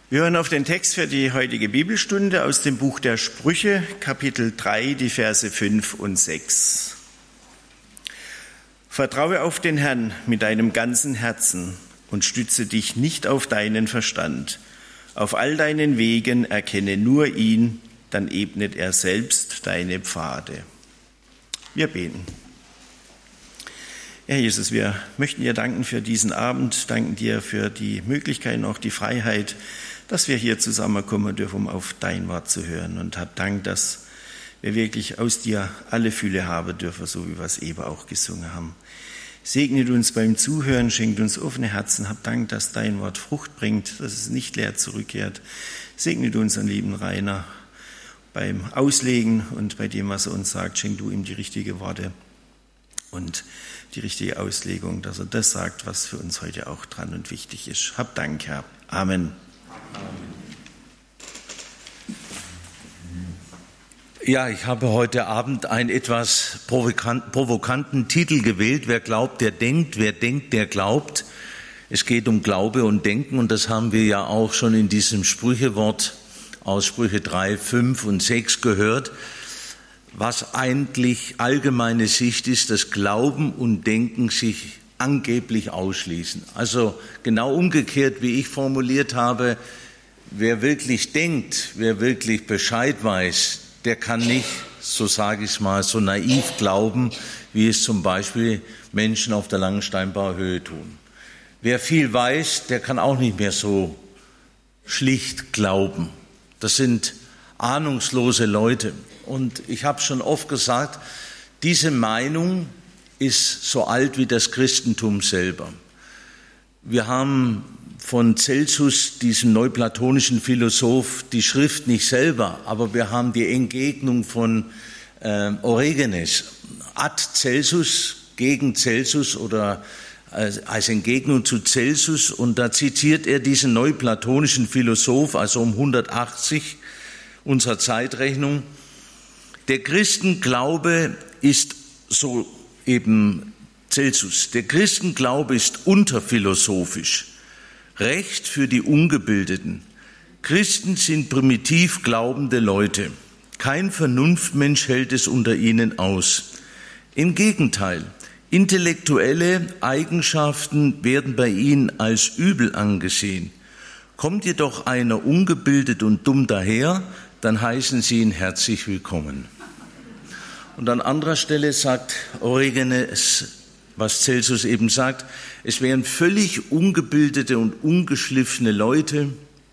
Wir hören auf den Text für die heutige Bibelstunde aus dem Buch der Sprüche, Kapitel 3, die Verse 5 und 6. Vertraue auf den Herrn mit deinem ganzen Herzen und stütze dich nicht auf deinen Verstand. Auf all deinen Wegen erkenne nur ihn, dann ebnet er selbst deine Pfade. Wir beten. Herr Jesus, wir möchten dir danken für diesen Abend, danken dir für die Möglichkeit und auch die Freiheit, dass wir hier zusammenkommen dürfen, um auf dein Wort zu hören. Und hab Dank, dass wir wirklich aus dir alle Fülle haben dürfen, so wie wir es eben auch gesungen haben. Segnet uns beim Zuhören, schenkt uns offene Herzen. Hab Dank, dass dein Wort Frucht bringt, dass es nicht leer zurückkehrt. Segnet unseren lieben Rainer beim Auslegen und bei dem, was er uns sagt. Schenk du ihm die richtigen Worte und die richtige Auslegung, dass er das sagt, was für uns heute auch dran und wichtig ist. Hab Dank, Herr. Amen. Ja, ich habe heute Abend einen etwas provokanten Titel gewählt. Wer glaubt, der denkt. Wer denkt, der glaubt. Es geht um Glaube und Denken und das haben wir ja auch schon in diesem Sprüchewort aus Sprüche 3, 5 und 6 gehört. Was eigentlich allgemeine Sicht ist, dass Glauben und Denken sich angeblich ausschließen. Also genau umgekehrt, wie ich formuliert habe, wer wirklich denkt, wer wirklich Bescheid weiß, der kann nicht, so sage ich es mal, so naiv glauben, wie es zum Beispiel Menschen auf der Langensteinbauer Höhe tun. Wer viel weiß, der kann auch nicht mehr so schlicht glauben. Das sind ahnungslose Leute. Und ich habe schon oft gesagt, diese Meinung ist so alt wie das Christentum selber. Wir haben von Celsus, diesem neuplatonischen Philosoph, die Schrift nicht selber, aber wir haben die Entgegnung von Origenes. Ad Celsus, gegen Celsus oder als Entgegnung zu Celsus. Und da zitiert er diesen neuplatonischen Philosoph, also um 180 unserer Zeitrechnung. Der Christenglaube ist, so eben Celsus, der Christenglaube ist unterphilosophisch. Recht für die Ungebildeten. Christen sind primitiv glaubende Leute. Kein Vernunftmensch hält es unter ihnen aus. Im Gegenteil, intellektuelle Eigenschaften werden bei ihnen als übel angesehen. Kommt jedoch einer ungebildet und dumm daher, dann heißen sie ihn herzlich willkommen. Und an anderer Stelle sagt Origenes, was Celsus eben sagt, es wären völlig ungebildete und ungeschliffene Leute.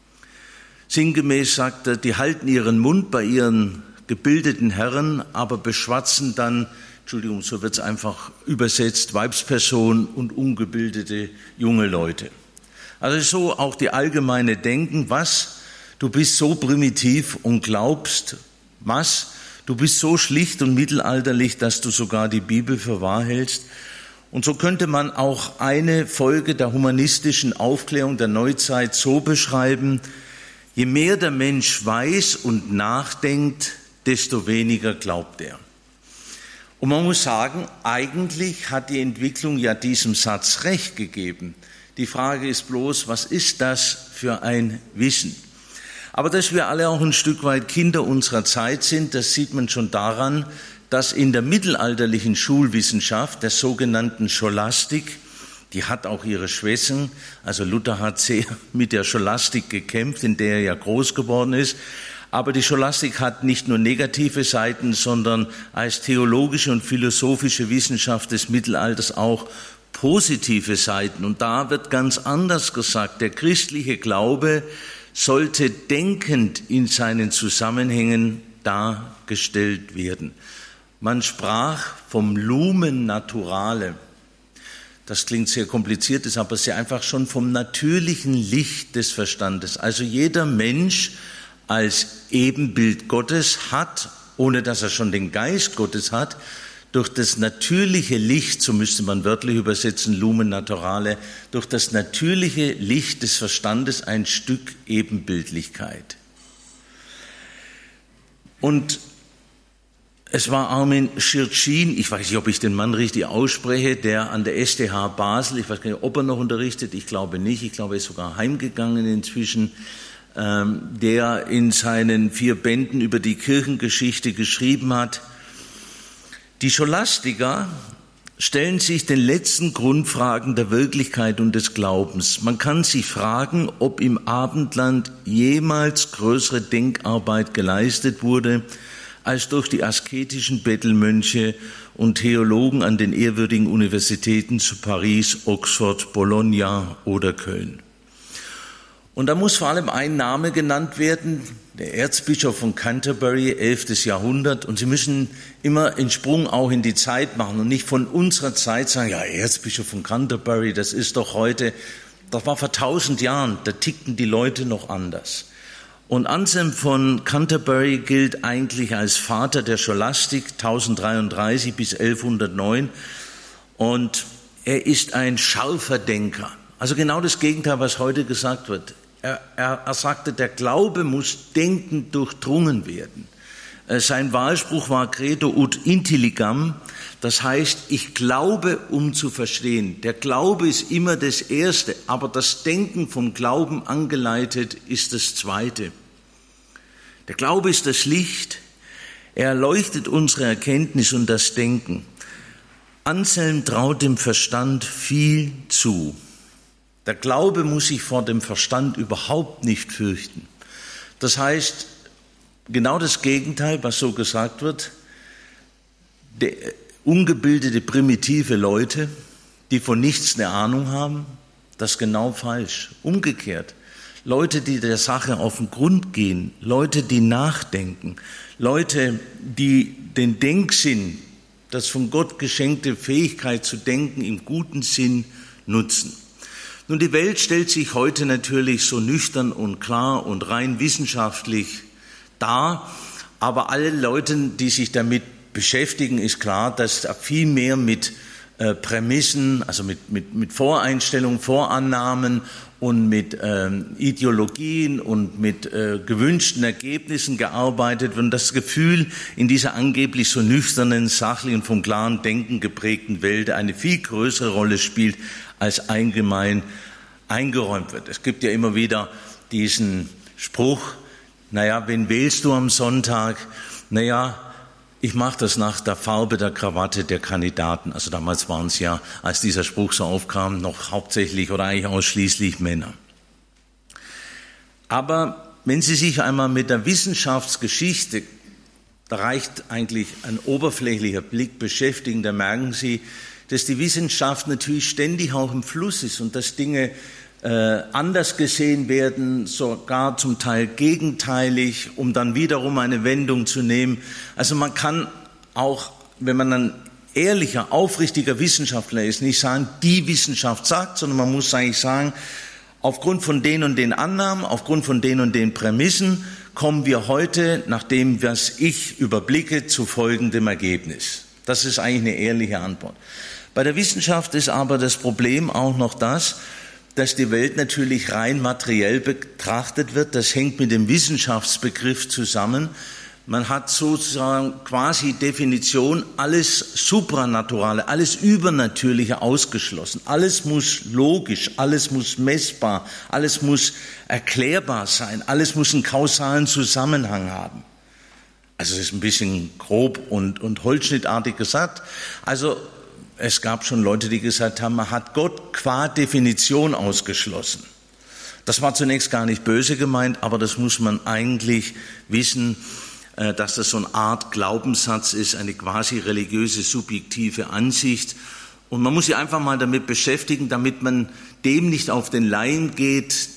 Sinngemäß sagt er, die halten ihren Mund bei ihren gebildeten Herren, aber beschwatzen dann, Entschuldigung, so wird es einfach übersetzt, Weibspersonen und ungebildete junge Leute. Also so auch die allgemeine Denken, was, du bist so primitiv und glaubst, was, du bist so schlicht und mittelalterlich, dass du sogar die Bibel für wahr hältst. Und so könnte man auch eine Folge der humanistischen Aufklärung der Neuzeit so beschreiben: Je mehr der Mensch weiß und nachdenkt, desto weniger glaubt er. Und man muss sagen, eigentlich hat die Entwicklung ja diesem Satz recht gegeben. Die Frage ist bloß, was ist das für ein Wissen? Aber dass wir alle auch ein Stück weit Kinder unserer Zeit sind, das sieht man schon daran, dass in der mittelalterlichen Schulwissenschaft, der sogenannten Scholastik, die hat auch ihre Schwächen, also Luther hat sehr mit der Scholastik gekämpft, in der er ja groß geworden ist, aber die Scholastik hat nicht nur negative Seiten, sondern als theologische und philosophische Wissenschaft des Mittelalters auch positive Seiten. Und da wird ganz anders gesagt, der christliche Glaube sollte denkend in seinen Zusammenhängen dargestellt werden. Man sprach vom Lumen Naturale. Das klingt sehr kompliziert, ist aber sehr einfach, schon vom natürlichen Licht des Verstandes. Also jeder Mensch als Ebenbild Gottes hat, ohne dass er schon den Geist Gottes hat, durch das natürliche Licht, so müsste man wörtlich übersetzen, Lumen Naturale, durch das natürliche Licht des Verstandes ein Stück Ebenbildlichkeit. Und es war Armin Schirchin, ich weiß nicht, ob ich den Mann richtig ausspreche, der an der STH Basel, ich weiß gar nicht, ob er noch unterrichtet, ich glaube nicht, ich glaube, er ist sogar heimgegangen inzwischen, der in seinen 4 Bänden über die Kirchengeschichte geschrieben hat. Die Scholastiker stellen sich den letzten Grundfragen der Wirklichkeit und des Glaubens. Man kann sich fragen, ob im Abendland jemals größere Denkarbeit geleistet wurde, als durch die asketischen Bettelmönche und Theologen an den ehrwürdigen Universitäten zu Paris, Oxford, Bologna oder Köln. Und da muss vor allem ein Name genannt werden, der Erzbischof von Canterbury, 11. Jahrhundert. Und Sie müssen immer einen Sprung auch in die Zeit machen und nicht von unserer Zeit sagen, ja, Erzbischof von Canterbury, das ist doch heute, das war vor 1000 Jahren, da tickten die Leute noch anders. Und Anselm von Canterbury gilt eigentlich als Vater der Scholastik, 1033 bis 1109. Und er ist ein scharfer Denker. Also genau das Gegenteil, was heute gesagt wird. Er sagte, der Glaube muss denkend durchdrungen werden. Sein Wahlspruch war Credo ut intelligam, das heißt, ich glaube, um zu verstehen. Der Glaube ist immer das Erste, aber das Denken vom Glauben angeleitet ist das Zweite. Der Glaube ist das Licht, er erleuchtet unsere Erkenntnis und das Denken. Anselm traut dem Verstand viel zu. Der Glaube muss sich vor dem Verstand überhaupt nicht fürchten. Das heißt, genau das Gegenteil, was so gesagt wird, ungebildete, primitive Leute, die von nichts eine Ahnung haben, das ist genau falsch. Umgekehrt, Leute, die der Sache auf den Grund gehen, Leute, die nachdenken, Leute, die den Denksinn, das von Gott geschenkte Fähigkeit zu denken, im guten Sinn nutzen. Nun, die Welt stellt sich heute natürlich so nüchtern und klar und rein wissenschaftlich dar, aber alle Leute, die sich damit beschäftigen, ist klar, dass da viel mehr mit Prämissen, also mit Voreinstellungen, Vorannahmen und mit Ideologien und mit gewünschten Ergebnissen gearbeitet wird und das Gefühl in dieser angeblich so nüchternen, sachlichen, vom klaren Denken geprägten Welt eine viel größere Rolle spielt, als allgemein eingeräumt wird. Es gibt ja immer wieder diesen Spruch, wen wählst du am Sonntag? Ich mache das nach der Farbe der Krawatte der Kandidaten. Also damals waren es ja, als dieser Spruch so aufkam, noch hauptsächlich oder eigentlich ausschließlich Männer. Aber wenn Sie sich einmal mit der Wissenschaftsgeschichte, da reicht eigentlich ein oberflächlicher Blick, beschäftigen, da merken Sie, dass die Wissenschaft natürlich ständig auch im Fluss ist und dass Dinge anders gesehen werden, sogar zum Teil gegenteilig, um dann wiederum eine Wendung zu nehmen. Also man kann auch, wenn man ein ehrlicher, aufrichtiger Wissenschaftler ist, nicht sagen, die Wissenschaft sagt, sondern man muss eigentlich sagen, aufgrund von den und den Annahmen, aufgrund von den und den Prämissen kommen wir heute, nach dem, was ich überblicke, zu folgendem Ergebnis. Das ist eigentlich eine ehrliche Antwort. Bei der Wissenschaft ist aber das Problem auch noch das, dass die Welt natürlich rein materiell betrachtet wird. Das hängt mit dem Wissenschaftsbegriff zusammen. Man hat sozusagen quasi Definition, alles Supranaturale, alles Übernatürliche ausgeschlossen. Alles muss logisch, alles muss messbar, alles muss erklärbar sein, alles muss einen kausalen Zusammenhang haben. Also es ist ein bisschen grob und holzschnittartig gesagt. Also es gab schon Leute, die gesagt haben, man hat Gott qua Definition ausgeschlossen. Das war zunächst gar nicht böse gemeint, aber das muss man eigentlich wissen, dass das so eine Art Glaubenssatz ist, eine quasi religiöse, subjektive Ansicht. Und man muss sich einfach mal damit beschäftigen, damit man dem nicht auf den Leim geht.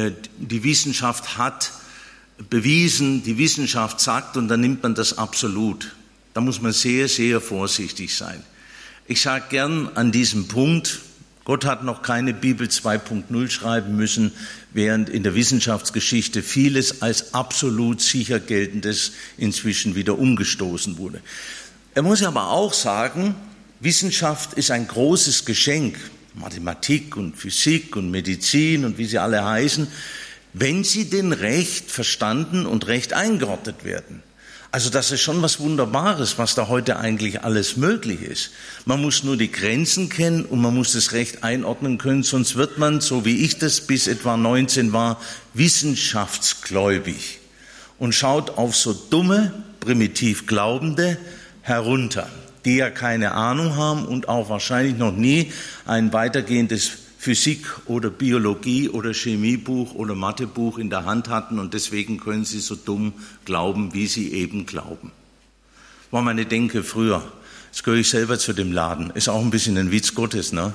Die Wissenschaft hat bewiesen, die Wissenschaft sagt, und dann nimmt man das absolut. Da muss man sehr, sehr vorsichtig sein. Ich sage gern an diesem Punkt, Gott hat noch keine Bibel 2.0 schreiben müssen, während in der Wissenschaftsgeschichte vieles als absolut sicher geltendes inzwischen wieder umgestoßen wurde. Er muss aber auch sagen, Wissenschaft ist ein großes Geschenk, Mathematik und Physik und Medizin und wie sie alle heißen, wenn sie denn recht verstanden und recht eingeordnet werden. Also das ist schon was Wunderbares, was da heute eigentlich alles möglich ist. Man muss nur die Grenzen kennen und man muss das Recht einordnen können, sonst wird man, so wie ich das bis etwa 19 war, wissenschaftsgläubig und schaut auf so dumme, primitiv Glaubende herunter, die ja keine Ahnung haben und auch wahrscheinlich noch nie ein weitergehendes Physik- oder Biologie- oder Chemiebuch oder Mathebuch in der Hand hatten und deswegen können sie so dumm glauben, wie sie eben glauben. War meine Denke früher. Jetzt gehöre ich selber zu dem Laden. Ist auch ein bisschen ein Witz Gottes, ne?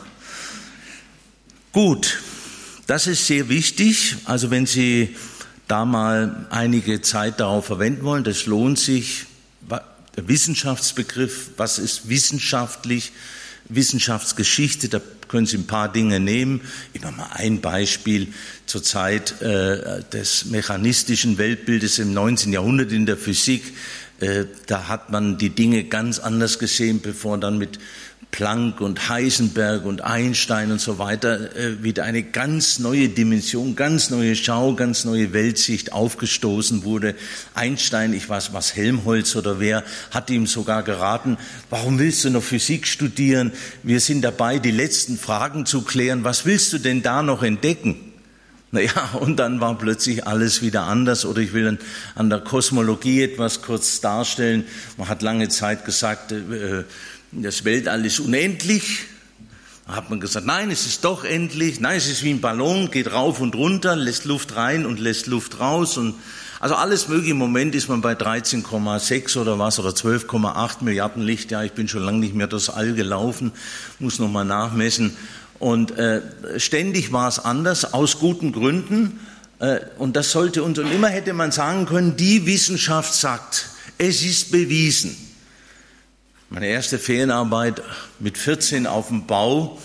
Gut, das ist sehr wichtig. Also wenn Sie da mal einige Zeit darauf verwenden wollen, das lohnt sich. Der Wissenschaftsbegriff, was ist wissenschaftlich, Wissenschaftsgeschichte, da können Sie ein paar Dinge nehmen. Ich mache mal ein Beispiel zur Zeit des mechanistischen Weltbildes im 19. Jahrhundert in der Physik. Da hat man die Dinge ganz anders gesehen, bevor dann mit Planck und Heisenberg und Einstein und so weiter wieder eine ganz neue Dimension, ganz neue Schau, ganz neue Weltsicht aufgestoßen wurde. Einstein, ich weiß was, Helmholtz oder wer, hat ihm sogar geraten, warum willst du noch Physik studieren? Wir sind dabei, die letzten Fragen zu klären. Was willst du denn da noch entdecken? Naja, und dann war plötzlich alles wieder anders. Oder ich will an der Kosmologie etwas kurz darstellen. Man hat lange Zeit gesagt, das Weltall ist unendlich. Da hat man gesagt, nein, es ist doch endlich. Nein, es ist wie ein Ballon, geht rauf und runter, lässt Luft rein und lässt Luft raus. Und also alles mögliche. Im Moment ist man bei 13,6 oder was oder 12,8 Milliarden Lichtjahr. Ich bin schon lange nicht mehr durchs All gelaufen, muss noch mal nachmessen. Und ständig war es anders, aus guten Gründen. Und das sollte uns, und immer hätte man sagen können, die Wissenschaft sagt, es ist bewiesen. Meine erste Ferienarbeit mit 14 auf dem Bau,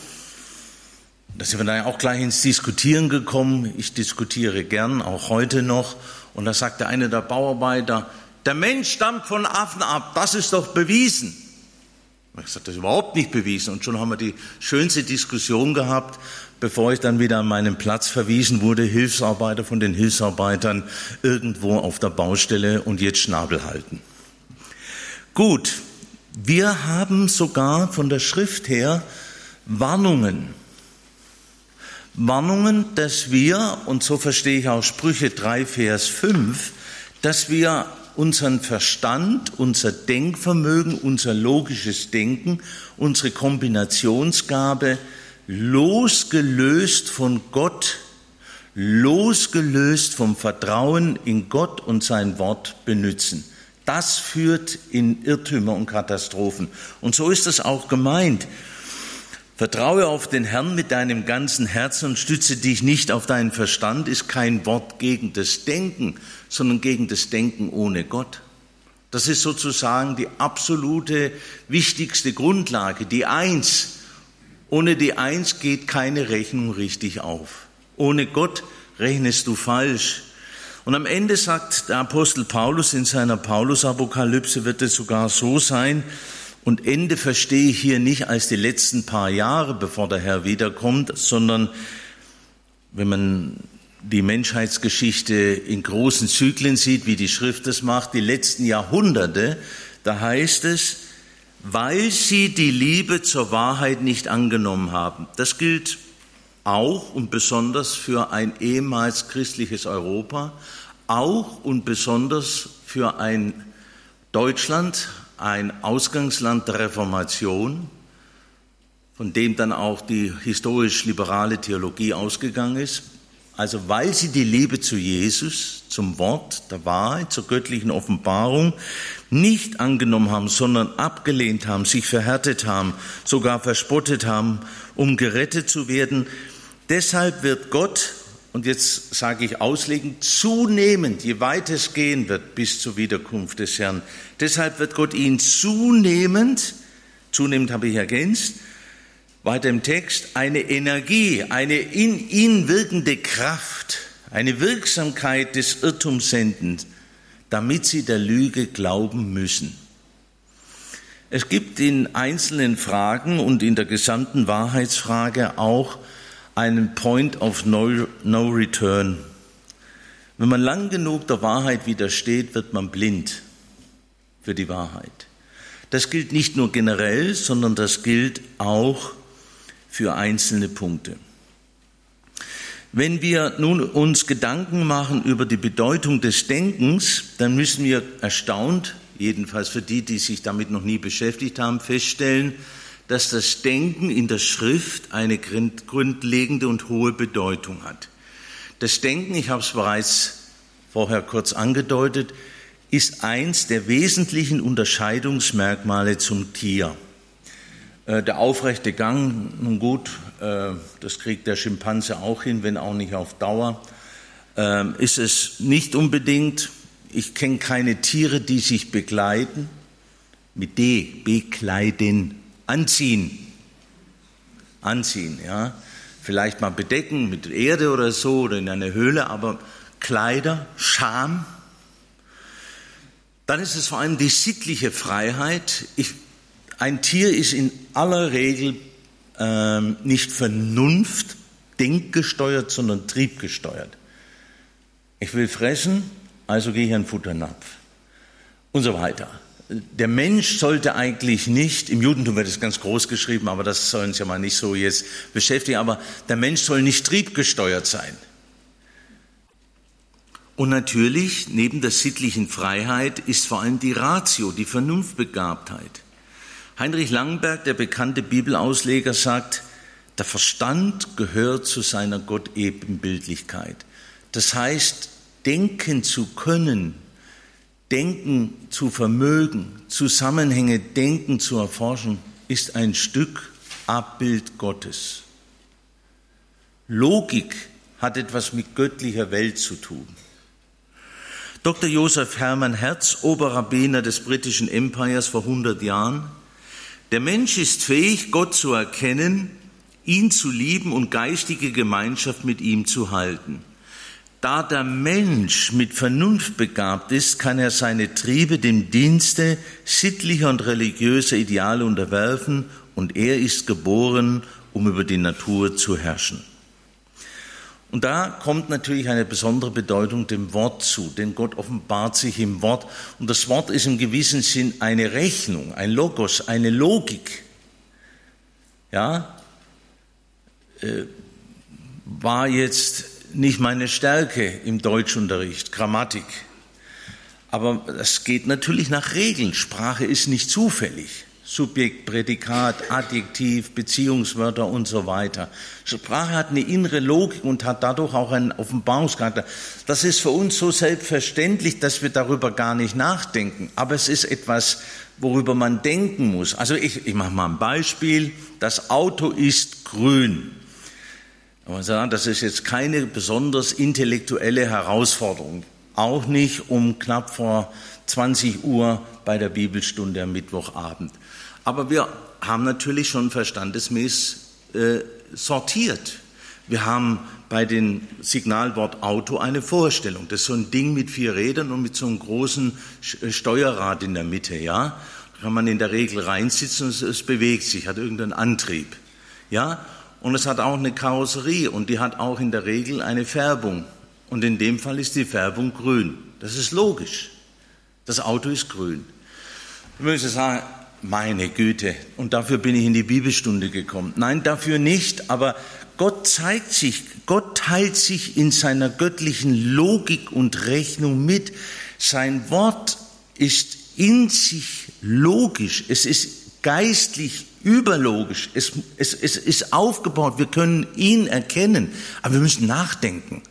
da sind wir dann auch gleich ins Diskutieren gekommen. Ich diskutiere gern, auch heute noch. Und da sagte einer der Bauarbeiter, der Mensch stammt von Affen ab, das ist doch bewiesen. Ich habe gesagt, das ist überhaupt nicht bewiesen. Und schon haben wir die schönste Diskussion gehabt, bevor ich dann wieder an meinen Platz verwiesen wurde, Hilfsarbeiter von den Hilfsarbeitern irgendwo auf der Baustelle und jetzt Schnabel halten. Gut. Wir haben sogar von der Schrift her Warnungen. Warnungen, dass wir, und so verstehe ich auch Sprüche 3, Vers 5, dass wir unseren Verstand, unser Denkvermögen, unser logisches Denken, unsere Kombinationsgabe losgelöst von Gott, losgelöst vom Vertrauen in Gott und sein Wort benützen. Das führt in Irrtümer und Katastrophen. Und so ist es auch gemeint. Vertraue auf den Herrn mit deinem ganzen Herzen und stütze dich nicht auf deinen Verstand, ist kein Wort gegen das Denken, sondern gegen das Denken ohne Gott. Das ist sozusagen die absolute wichtigste Grundlage, die Eins. Ohne die Eins geht keine Rechnung richtig auf. Ohne Gott rechnest du falsch. Und am Ende sagt der Apostel Paulus in seiner Paulus-Apokalypse, wird es sogar so sein, und Ende verstehe ich hier nicht als die letzten paar Jahre, bevor der Herr wiederkommt, sondern wenn man die Menschheitsgeschichte in großen Zyklen sieht, wie die Schrift es macht, die letzten Jahrhunderte, da heißt es, weil sie die Liebe zur Wahrheit nicht angenommen haben. Das gilt auch und besonders für ein ehemals christliches Europa, auch und besonders für ein Deutschland, ein Ausgangsland der Reformation, von dem dann auch die historisch-liberale Theologie ausgegangen ist. Also weil sie die Liebe zu Jesus, zum Wort der Wahrheit, zur göttlichen Offenbarung nicht angenommen haben, sondern abgelehnt haben, sich verhärtet haben, sogar verspottet haben, um gerettet zu werden. Deshalb wird Gott, und jetzt sage ich auslegend, zunehmend, je weiter es gehen wird bis zur Wiederkunft des Herrn, deshalb wird Gott ihn zunehmend habe ich ergänzt, weiter im Text, eine Energie, eine in ihn wirkende Kraft, eine Wirksamkeit des Irrtums senden, damit sie der Lüge glauben müssen. Es gibt in einzelnen Fragen und in der gesamten Wahrheitsfrage auch einen Point of no return. Wenn man lang genug der Wahrheit widersteht, wird man blind. für die Wahrheit. Das gilt nicht nur generell, sondern das gilt auch für einzelne Punkte. Wenn wir nun uns Gedanken machen über die Bedeutung des Denkens, dann müssen wir erstaunt, jedenfalls für die, die sich damit noch nie beschäftigt haben, feststellen, dass das Denken in der Schrift eine grundlegende und hohe Bedeutung hat. Das Denken, ich habe es bereits vorher kurz angedeutet, ist eins der wesentlichen Unterscheidungsmerkmale zum Tier. Der aufrechte Gang, nun gut, das kriegt der Schimpanse auch hin, wenn auch nicht auf Dauer, ist es nicht unbedingt. Ich kenne keine Tiere, die sich bekleiden, mit D, bekleiden, anziehen, ja, vielleicht mal bedecken mit Erde oder so oder in einer Höhle, aber Kleider, Scham. Dann ist es vor allem die sittliche Freiheit. Ein Tier ist in aller Regel nicht Vernunft, denkgesteuert, sondern triebgesteuert. Ich will fressen, also gehe ich an den Futternapf und so weiter. Der Mensch sollte eigentlich nicht, im Judentum wird es ganz groß geschrieben, aber das soll uns ja mal nicht so jetzt beschäftigen, aber der Mensch soll nicht triebgesteuert sein. Und natürlich, neben der sittlichen Freiheit, ist vor allem die Ratio, die Vernunftbegabtheit. Heinrich Langenberg, der bekannte Bibelausleger, sagt, der Verstand gehört zu seiner Gottebenbildlichkeit. Das heißt, denken zu können, denken zu vermögen, Zusammenhänge denken zu erforschen, ist ein Stück Abbild Gottes. Logik hat etwas mit göttlicher Welt zu tun. Dr. Joseph Hermann Herz, Oberrabbiner des britischen Empires vor 100 Jahren, der Mensch ist fähig, Gott zu erkennen, ihn zu lieben und geistige Gemeinschaft mit ihm zu halten. Da der Mensch mit Vernunft begabt ist, kann er seine Triebe dem Dienste sittlicher und religiöser Ideale unterwerfen und er ist geboren, um über die Natur zu herrschen. Und da kommt natürlich eine besondere Bedeutung dem Wort zu, denn Gott offenbart sich im Wort. Und das Wort ist im gewissen Sinn eine Rechnung, ein Logos, eine Logik. Ja, war jetzt nicht meine Stärke im Deutschunterricht, Grammatik. Aber das geht natürlich nach Regeln. Sprache ist nicht zufällig. Subjekt, Prädikat, Adjektiv, Beziehungswörter und so weiter. Sprache hat eine innere Logik und hat dadurch auch einen Offenbarungscharakter. Das ist für uns so selbstverständlich, dass wir darüber gar nicht nachdenken. Aber es ist etwas, worüber man denken muss. Also ich mache mal ein Beispiel. Das Auto ist grün. Man sagt, das ist jetzt keine besonders intellektuelle Herausforderung. Auch nicht um knapp vor 20 Uhr bei der Bibelstunde am Mittwochabend. Aber wir haben natürlich schon verstandesmäßig sortiert. Wir haben bei dem Signalwort Auto eine Vorstellung. Das ist so ein Ding mit 4 Rädern und mit so einem großen Steuerrad in der Mitte. Ja? Da kann man in der Regel reinsitzen und es bewegt sich, hat irgendeinen Antrieb. Ja? Und es hat auch eine Karosserie und die hat auch in der Regel eine Färbung. Und in dem Fall ist die Färbung grün. Das ist logisch. Das Auto ist grün. Ich möchte sagen, meine Güte, und dafür bin ich in die Bibelstunde gekommen. Nein, dafür nicht, aber Gott zeigt sich, Gott teilt sich in seiner göttlichen Logik und Rechnung mit. Sein Wort ist in sich logisch, es ist geistlich überlogisch, es ist aufgebaut, wir können ihn erkennen, aber wir müssen nachdenken.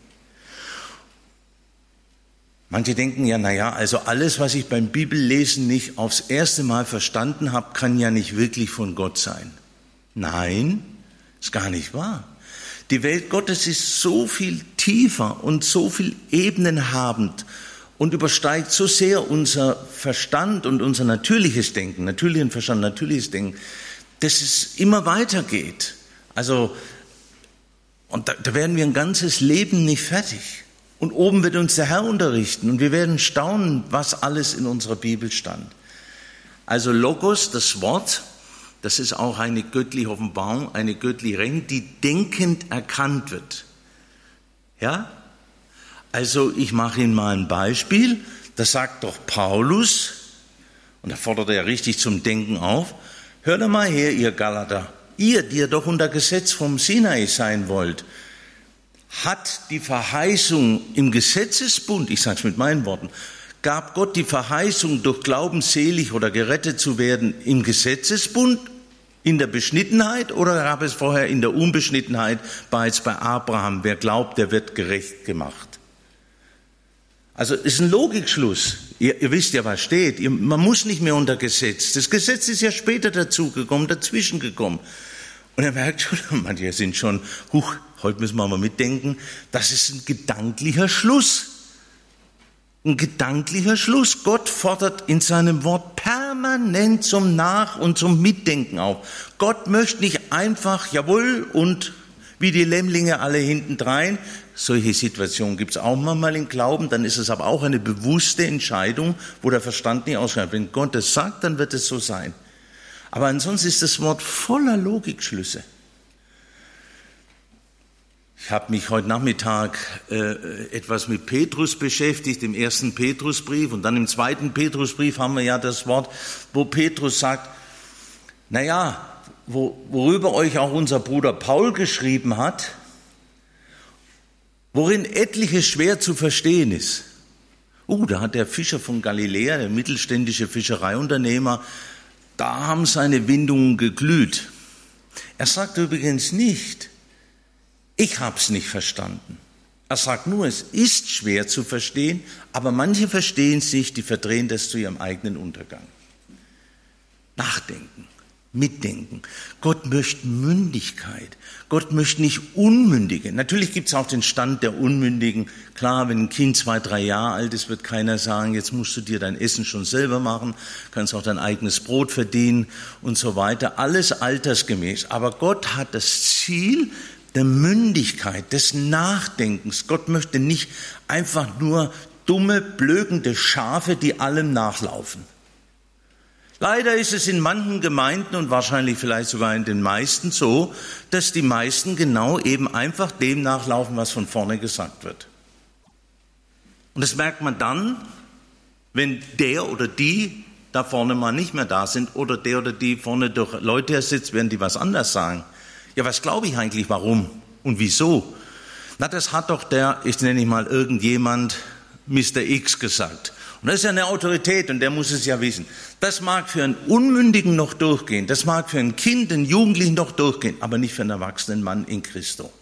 Manche denken ja, also alles, was ich beim Bibellesen nicht aufs erste Mal verstanden habe, kann ja nicht wirklich von Gott sein. Nein, ist gar nicht wahr. Die Welt Gottes ist so viel tiefer und so viel ebenenhabend und übersteigt so sehr unser Verstand und unser natürliches Denken, natürlichen Verstand, natürliches Denken, dass es immer weitergeht. Also, und da werden wir ein ganzes Leben nicht fertig. Und oben wird uns der Herr unterrichten und wir werden staunen, was alles in unserer Bibel stand. Also Logos, das Wort, das ist auch eine göttliche Offenbarung, eine göttliche Rechnung, die denkend erkannt wird. Ja? Also ich mache Ihnen mal ein Beispiel, das sagt doch Paulus, Und da fordert er richtig zum Denken auf. Hört mal her, ihr Galater, ihr, die ihr doch unter Gesetz vom Sinai sein wollt, hat die Verheißung im Gesetzesbund, ich sage es mit meinen Worten, gab Gott die Verheißung, durch Glauben selig oder gerettet zu werden im Gesetzesbund, in der Beschnittenheit, oder gab es vorher in der Unbeschnittenheit, bereits bei Abraham, wer glaubt, der wird gerecht gemacht. Also es ist ein Logikschluss. Ihr wisst ja, was steht. Man muss nicht mehr unter Gesetz. Das Gesetz ist ja später dazugekommen, dazwischen gekommen. Und er merkt schon, manche sind schon, heute müssen wir mal mitdenken, das ist ein gedanklicher Schluss. Ein gedanklicher Schluss. Gott fordert in seinem Wort permanent zum Nach- und zum Mitdenken auf. Gott möchte nicht einfach, jawohl, und wie die Lämmlinge alle hintendrein. Solche Situationen gibt es auch manchmal im Glauben, dann ist es aber auch eine bewusste Entscheidung, wo der Verstand nicht ausschreibt. Wenn Gott es sagt, dann wird es so sein. Aber ansonsten ist das Wort voller Logikschlüsse. Ich habe mich heute Nachmittag etwas mit Petrus beschäftigt, im 1. Petrusbrief, und dann im 2. Petrusbrief haben wir ja das Wort, wo Petrus sagt, naja, worüber euch auch unser Bruder Paul geschrieben hat, worin etliches schwer zu verstehen ist. Da hat der Fischer von Galiläa, der mittelständische Fischereiunternehmer, da haben seine Windungen geglüht. Er sagt übrigens nicht, ich hab's nicht verstanden. Er sagt nur, es ist schwer zu verstehen, aber manche verstehen es nicht, die verdrehen das zu ihrem eigenen Untergang. Nachdenken. Mitdenken. Gott möchte Mündigkeit. Gott möchte nicht Unmündige. Natürlich gibt es auch den Stand der Unmündigen. Klar, wenn ein Kind 2, 3 Jahre alt ist, wird keiner sagen, jetzt musst du dir dein Essen schon selber machen, kannst auch dein eigenes Brot verdienen und so weiter. Alles altersgemäß. Aber Gott hat das Ziel der Mündigkeit, des Nachdenkens. Gott möchte nicht einfach nur dumme, blökende Schafe, die allem nachlaufen. Leider ist es in manchen Gemeinden und wahrscheinlich vielleicht sogar in den meisten so, dass die meisten genau eben einfach dem nachlaufen, was von vorne gesagt wird. Und das merkt man dann, wenn der oder die da vorne mal nicht mehr da sind oder der oder die vorne durch Leute sitzt, werden die was anderes sagen. Ja, was glaube ich eigentlich, warum und wieso? Na, das hat doch ich nenne mal irgendjemand, Mr. X gesagt. Und das ist ja eine Autorität und der muss es ja wissen. Das mag für einen Unmündigen noch durchgehen, das mag für ein Kind, einen Jugendlichen noch durchgehen, aber nicht für einen erwachsenen Mann in Christo.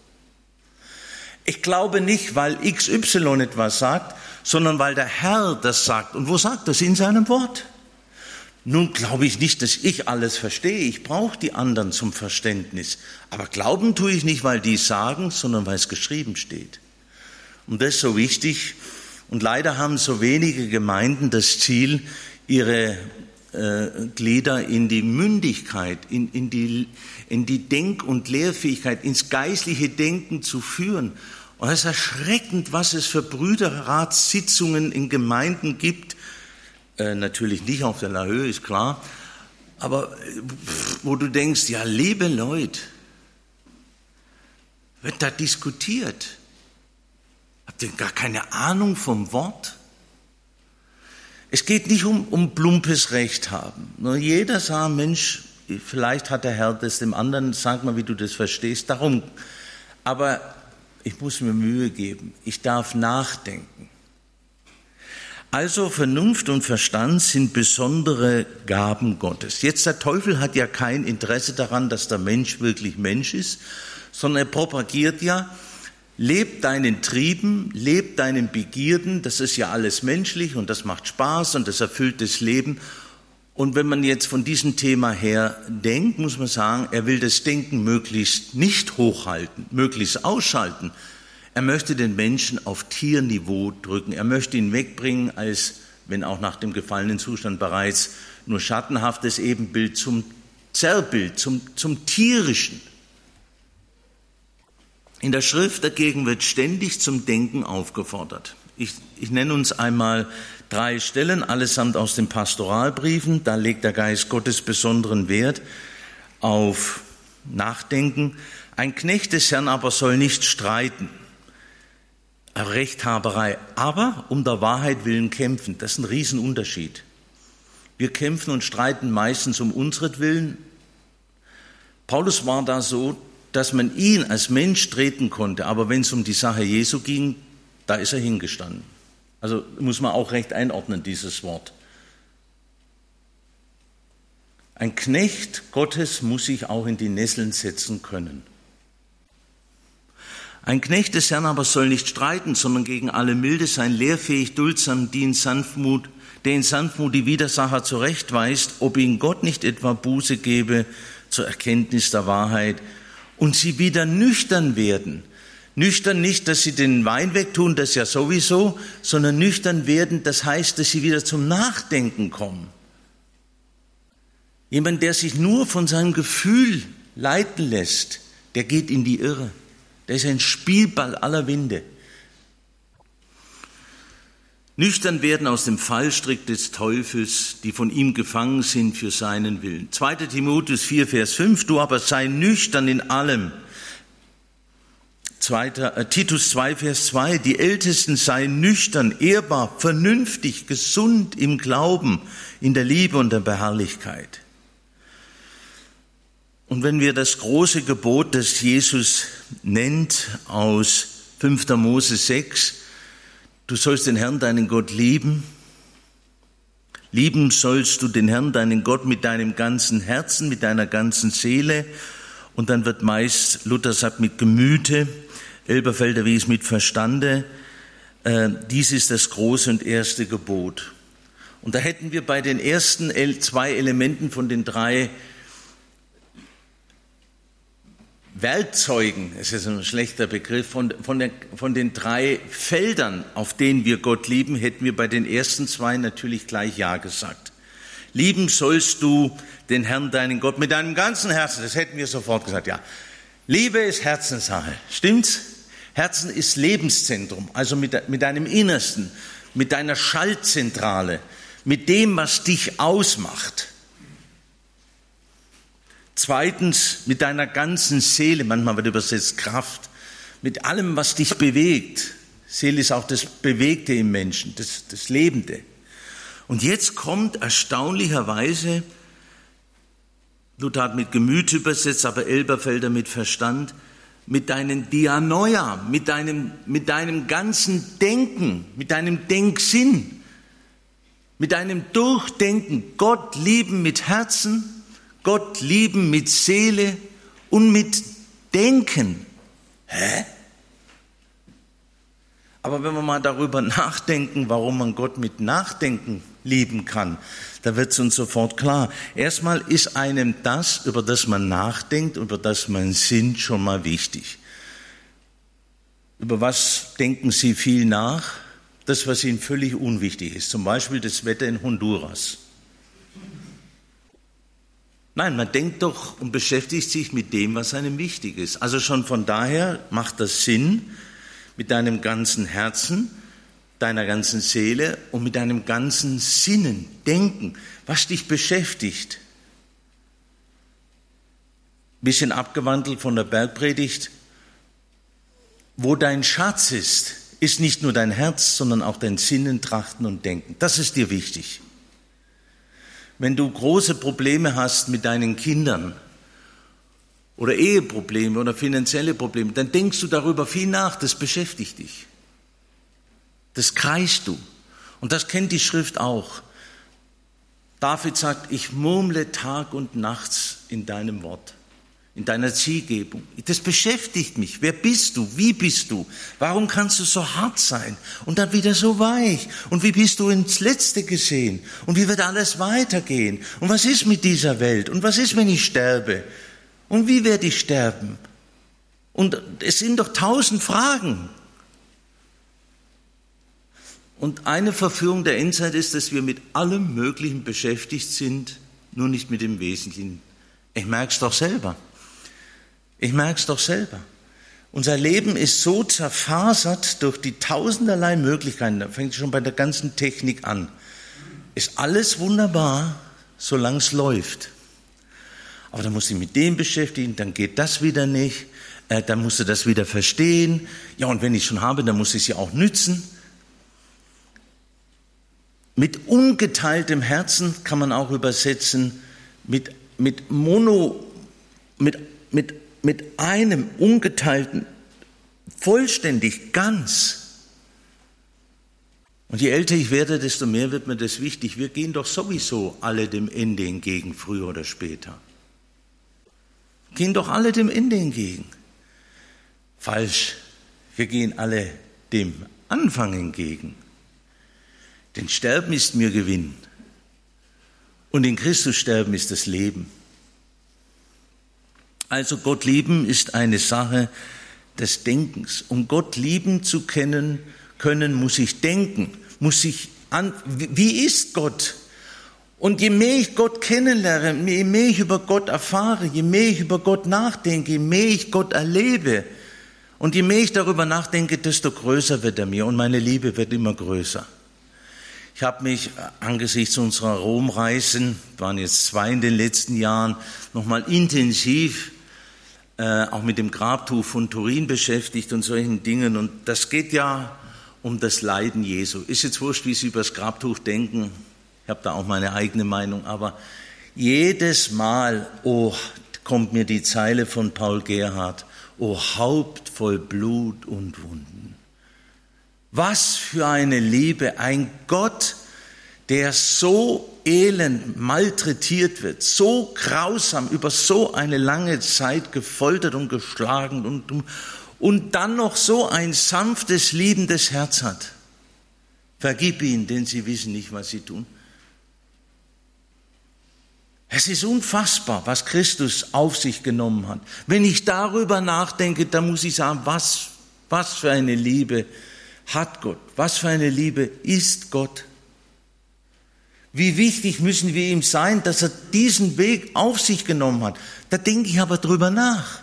Ich glaube nicht, weil XY etwas sagt, sondern weil der Herr das sagt. Und wo sagt das? In seinem Wort. Nun glaube ich nicht, dass ich alles verstehe. Ich brauche die anderen zum Verständnis. Aber glauben tue ich nicht, weil die es sagen, sondern weil es geschrieben steht. Und das ist so wichtig. Und leider haben so wenige Gemeinden das Ziel, ihre Glieder in die Mündigkeit, in die Denk- und Lehrfähigkeit, ins geistliche Denken zu führen. Und es ist erschreckend, was es für Brüderratssitzungen in Gemeinden gibt. Natürlich nicht auf der La Höhe, ist klar. Aber wo du denkst, ja, liebe Leute, wird da diskutiert? Habt ihr gar keine Ahnung vom Wort? Es geht nicht um plumpes Recht haben. Nur jeder sagt, Mensch, vielleicht hat der Herr das dem anderen, sag mal, wie du das verstehst. Darum, aber ich muss mir Mühe geben. Ich darf nachdenken. Also Vernunft und Verstand sind besondere Gaben Gottes. Jetzt der Teufel hat ja kein Interesse daran, dass der Mensch wirklich Mensch ist, sondern er propagiert ja, leb deinen Trieben, leb deinen Begierden, das ist ja alles menschlich und das macht Spaß und das erfüllt das Leben. Und wenn man jetzt von diesem Thema her denkt, muss man sagen, er will das Denken möglichst nicht hochhalten, möglichst ausschalten. Er möchte den Menschen auf Tierniveau drücken. Er möchte ihn wegbringen als, wenn auch nach dem gefallenen Zustand bereits, nur schattenhaftes Ebenbild zum Zerrbild, zum Tierischen. In der Schrift dagegen wird ständig zum Denken aufgefordert. Ich nenne uns einmal 3 Stellen, allesamt aus den Pastoralbriefen. Da legt der Geist Gottes besonderen Wert auf Nachdenken. Ein Knecht des Herrn aber soll nicht streiten, Rechthaberei, aber um der Wahrheit willen kämpfen. Das ist ein Riesenunterschied. Wir kämpfen und streiten meistens um unsretwillen. Paulus war da so, dass man ihn als Mensch treten konnte, aber wenn es um die Sache Jesu ging, da ist er hingestanden. Also muss man auch recht einordnen, dieses Wort. Ein Knecht Gottes muss sich auch in die Nesseln setzen können. Ein Knecht des Herrn aber soll nicht streiten, sondern gegen alle Milde sein, lehrfähig, duldsam, der in Sanftmut die Widersacher zurechtweist, ob ihn Gott nicht etwa Buße gebe zur Erkenntnis der Wahrheit und sie wieder nüchtern werden. Nüchtern nicht, dass sie den Wein wegtun, das ja sowieso, sondern nüchtern werden, das heißt, dass sie wieder zum Nachdenken kommen. Jemand, der sich nur von seinem Gefühl leiten lässt, der geht in die Irre. Der ist ein Spielball aller Winde. Nüchtern werden aus dem Fallstrick des Teufels, die von ihm gefangen sind für seinen Willen. 2. Timotheus 4, Vers 5, du aber sei nüchtern in allem. Titus 2, Vers 2, die Ältesten seien nüchtern, ehrbar, vernünftig, gesund im Glauben, in der Liebe und der Beharrlichkeit. Und wenn wir das große Gebot, das Jesus nennt, aus 5. Mose 6, du sollst den Herrn, deinen Gott, lieben. Lieben sollst du den Herrn, deinen Gott, mit deinem ganzen Herzen, mit deiner ganzen Seele. Und dann wird meist, Luther sagt, mit Gemüte, Elberfelder wie es mit Verstande. Dies ist das große und erste Gebot. Und da hätten wir bei den ersten 2 Elementen von den 3 Werkzeugen, das ist ein schlechter Begriff, von den 3 Feldern, auf denen wir Gott lieben, hätten wir bei den ersten 2 natürlich gleich Ja gesagt. Lieben sollst du den Herrn, deinen Gott, mit deinem ganzen Herzen, das hätten wir sofort gesagt, ja. Liebe ist Herzenssache, stimmt's? Herzen ist Lebenszentrum, also mit deinem Innersten, mit deiner Schaltzentrale, mit dem, was dich ausmacht. 2. mit deiner ganzen Seele, manchmal wird übersetzt Kraft, mit allem, was dich bewegt. Seele ist auch das Bewegte im Menschen, das Lebende. Und jetzt kommt erstaunlicherweise, Luther hat mit Gemüt übersetzt, aber Elberfelder mit Verstand, mit deinem Dianoia, mit deinem ganzen Denken, mit deinem Denksinn, mit deinem Durchdenken, Gott lieben mit Herzen, Gott lieben mit Seele und mit Denken. Hä? Aber wenn wir mal darüber nachdenken, warum man Gott mit Nachdenken lieben kann, da wird es uns sofort klar. Erstmal ist einem das, über das man nachdenkt, über das man sinnt, schon mal wichtig. Über was denken Sie viel nach? Das, was Ihnen völlig unwichtig ist. Zum Beispiel das Wetter in Honduras. Nein, man denkt doch und beschäftigt sich mit dem, was einem wichtig ist. Also schon von daher macht das Sinn, mit deinem ganzen Herzen, deiner ganzen Seele und mit deinem ganzen Sinnen, Denken, was dich beschäftigt. Ein bisschen abgewandelt von der Bergpredigt. Wo dein Schatz ist nicht nur dein Herz, sondern auch dein Sinnen, Trachten und Denken. Das ist dir wichtig. Wenn du große Probleme hast mit deinen Kindern oder Eheprobleme oder finanzielle Probleme, dann denkst du darüber viel nach, das beschäftigt dich. Das kreist du. Und das kennt die Schrift auch. David sagt, ich murmle Tag und nachts in deinem Wort, in deiner Zielgebung. Das beschäftigt mich. Wer bist du? Wie bist du? Warum kannst du so hart sein und dann wieder so weich? Und wie bist du ins Letzte gesehen? Und wie wird alles weitergehen? Und was ist mit dieser Welt? Und was ist, wenn ich sterbe? Und wie werde ich sterben? Und es sind doch 1000 Fragen. Und eine Verführung der Endzeit ist, dass wir mit allem Möglichen beschäftigt sind, nur nicht mit dem Wesentlichen. Ich merke es doch selber. Unser Leben ist so zerfasert durch die tausenderlei Möglichkeiten, da fängt es schon bei der ganzen Technik an. Ist alles wunderbar, solange es läuft. Aber dann musst du dich mit dem beschäftigen, dann geht das wieder nicht, dann musst du das wieder verstehen. Ja, und wenn ich es schon habe, dann muss ich es ja auch nützen. mit ungeteiltem Herzen kann man auch übersetzen, mit einem ungeteilten, vollständig, ganz. Und je älter ich werde, desto mehr wird mir das wichtig. Wir gehen doch sowieso alle dem Ende entgegen, früher oder später. Gehen doch alle dem Ende entgegen. Falsch. Wir gehen alle dem Anfang entgegen. Denn Sterben ist mir Gewinn. Und in Christus sterben ist das Leben. Also Gott lieben ist eine Sache des Denkens. Um Gott lieben zu können, muss ich denken, wie ist Gott? Und je mehr ich Gott kennenlerne, je mehr ich über Gott erfahre, je mehr ich über Gott nachdenke, je mehr ich Gott erlebe und je mehr ich darüber nachdenke, desto größer wird er mir und meine Liebe wird immer größer. Ich habe mich angesichts unserer Romreisen, waren jetzt 2 in den letzten Jahren, nochmal intensiv auch mit dem Grabtuch von Turin beschäftigt und solchen Dingen. Und das geht ja um das Leiden Jesu. Ist jetzt wurscht, wie Sie über das Grabtuch denken. Ich habe da auch meine eigene Meinung. Aber jedes Mal, kommt mir die Zeile von Paul Gerhardt, O Haupt voll Blut und Wunden. Was für eine Liebe, ein Gott, der so elend malträtiert wird, so grausam über so eine lange Zeit gefoltert und geschlagen und dann noch so ein sanftes, liebendes Herz hat. Vergib ihnen, denn sie wissen nicht, was sie tun. Es ist unfassbar, was Christus auf sich genommen hat. Wenn ich darüber nachdenke, dann muss ich sagen, was für eine Liebe hat Gott? Was für eine Liebe ist Gott? Wie wichtig müssen wir ihm sein, dass er diesen Weg auf sich genommen hat? Da denke ich aber drüber nach.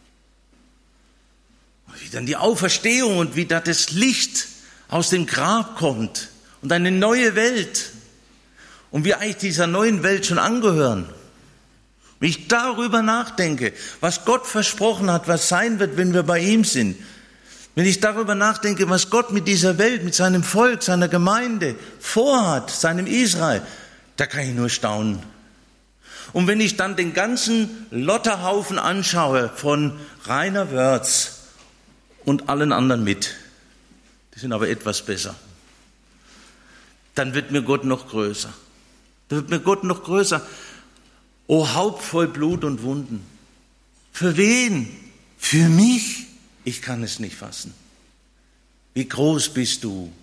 Wie dann die Auferstehung und wie da das Licht aus dem Grab kommt und eine neue Welt und wir eigentlich dieser neuen Welt schon angehören. Wenn ich darüber nachdenke, was Gott versprochen hat, was sein wird, wenn wir bei ihm sind, wenn ich darüber nachdenke, was Gott mit dieser Welt, mit seinem Volk, seiner Gemeinde vorhat, seinem Israel, da kann ich nur staunen. Und wenn ich dann den ganzen Lotterhaufen anschaue von Rainer Wörz und allen anderen mit, die sind aber etwas besser, dann wird mir Gott noch größer. Dann wird mir Gott noch größer. O Haupt voll Blut und Wunden. Für wen? Für mich? Ich kann es nicht fassen. Wie groß bist du?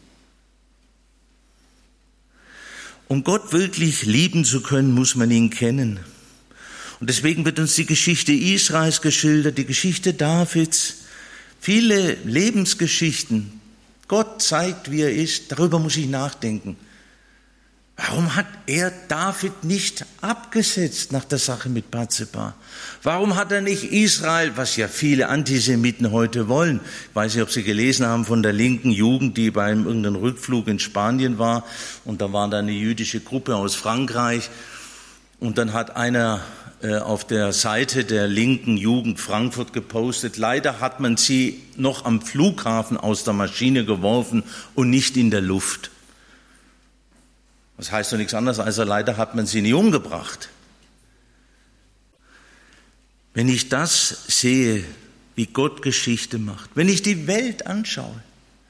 Um Gott wirklich lieben zu können, muss man ihn kennen. Und deswegen wird uns die Geschichte Israels geschildert, die Geschichte Davids, viele Lebensgeschichten. Gott zeigt, wie er ist. Darüber muss ich nachdenken. Warum hat er David nicht abgesetzt nach der Sache mit Bathseba? Warum hat er nicht Israel, was ja viele Antisemiten heute wollen, ich weiß nicht, ob Sie gelesen haben von der linken Jugend, die beim irgendeinem Rückflug in Spanien war und da war da eine jüdische Gruppe aus Frankreich und dann hat einer auf der Seite der linken Jugend Frankfurt gepostet, leider hat man sie noch am Flughafen aus der Maschine geworfen und nicht in der Luft. Das heißt doch nichts anderes, als leider hat man sie nie umgebracht. Wenn ich das sehe, wie Gott Geschichte macht, wenn ich die Welt anschaue,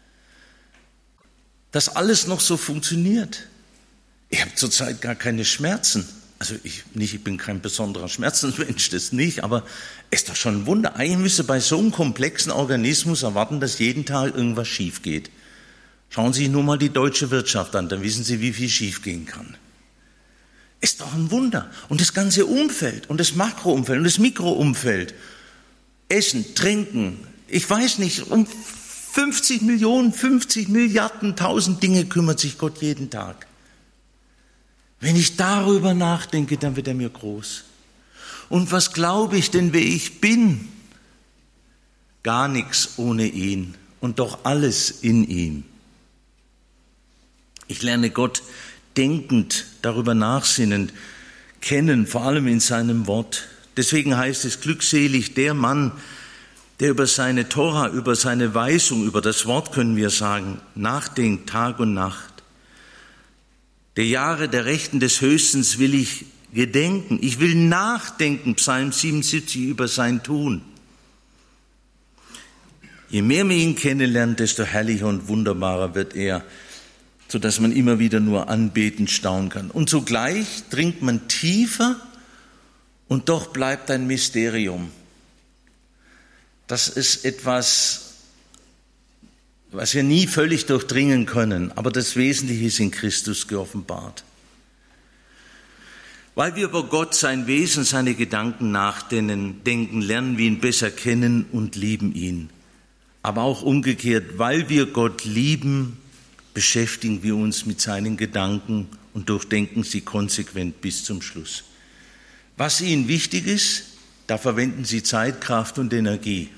dass alles noch so funktioniert. Ich habe zurzeit gar keine Schmerzen. Also ich bin kein besonderer Schmerzensmensch, das nicht, aber es ist doch schon ein Wunder. Eigentlich müsste bei so einem komplexen Organismus erwarten, dass jeden Tag irgendwas schief geht. Schauen Sie sich nur mal die deutsche Wirtschaft an, dann wissen Sie, wie viel schiefgehen kann. Ist doch ein Wunder. Und das ganze Umfeld und das Makroumfeld und das Mikroumfeld, Essen, Trinken, ich weiß nicht, um 50 Millionen, 50 Milliarden, 1000 Dinge kümmert sich Gott jeden Tag. Wenn ich darüber nachdenke, dann wird er mir groß. Und was glaube ich denn, wer ich bin? Gar nichts ohne ihn und doch alles in ihm. Ich lerne Gott denkend, darüber nachsinnend kennen, vor allem in seinem Wort. Deswegen heißt es, glückselig der Mann, der über seine Tora, über seine Weisung, über das Wort können wir sagen, nachdenkt Tag und Nacht. Der Jahre der Rechten des Höchstens will ich gedenken. Ich will nachdenken, Psalm 77, über sein Tun. Je mehr man ihn kennenlernt, desto herrlicher und wunderbarer wird er, sodass man immer wieder nur anbetend staunen kann. Und zugleich dringt man tiefer und doch bleibt ein Mysterium. Das ist etwas, was wir nie völlig durchdringen können, aber das Wesentliche ist in Christus geoffenbart. Weil wir über Gott, sein Wesen, seine Gedanken nachdenken, lernen wir ihn besser kennen und lieben ihn. Aber auch umgekehrt, weil wir Gott lieben, beschäftigen wir uns mit seinen Gedanken und durchdenken sie konsequent bis zum Schluss. Was ihnen wichtig ist, da verwenden sie Zeit, Kraft und Energie.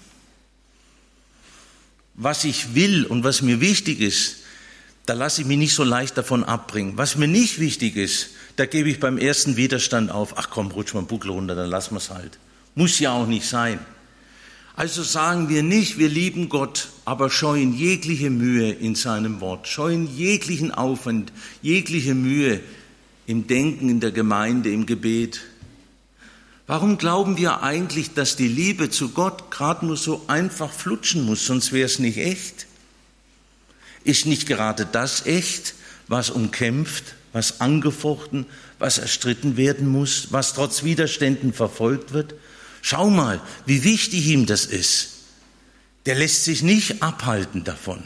Was ich will und was mir wichtig ist, da lasse ich mich nicht so leicht davon abbringen. Was mir nicht wichtig ist, da gebe ich beim ersten Widerstand auf. Ach komm, rutsch mal einen Buckel runter, dann lassen wir es halt. Muss ja auch nicht sein. Also sagen wir nicht, wir lieben Gott, aber scheuen jegliche Mühe in seinem Wort, scheuen jeglichen Aufwand, jegliche Mühe im Denken, in der Gemeinde, im Gebet. Warum glauben wir eigentlich, dass die Liebe zu Gott gerade nur so einfach flutschen muss, sonst wäre es nicht echt? Ist nicht gerade das echt, was umkämpft, was angefochten, was erstritten werden muss, was trotz Widerständen verfolgt wird? Schau mal, wie wichtig ihm das ist. Der lässt sich nicht abhalten davon.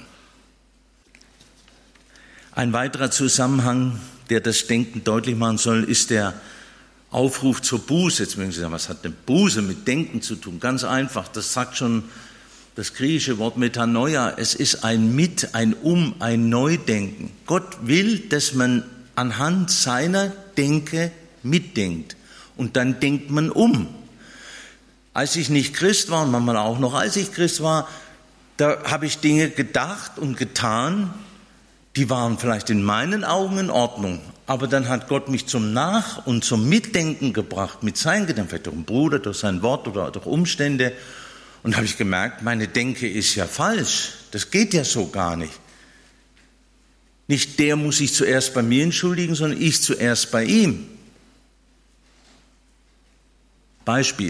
Ein weiterer Zusammenhang, der das Denken deutlich machen soll, ist der Aufruf zur Buße. Jetzt mögen Sie sagen, was hat denn Buße mit Denken zu tun? Ganz einfach, das sagt schon das griechische Wort Metanoia. Es ist ein ein Neudenken. Gott will, dass man anhand seiner Denke mitdenkt. Und dann denkt man um. Als ich nicht Christ war, und manchmal auch noch als ich Christ war, da habe ich Dinge gedacht und getan, die waren vielleicht in meinen Augen in Ordnung. Aber dann hat Gott mich zum Nach- und zum Mitdenken gebracht, mit seinen Gedanken, vielleicht durch einen Bruder, durch sein Wort oder durch Umstände. Und da habe ich gemerkt, meine Denke ist ja falsch. Das geht ja so gar nicht. Nicht der muss sich zuerst bei mir entschuldigen, sondern ich zuerst bei ihm. Beispiel.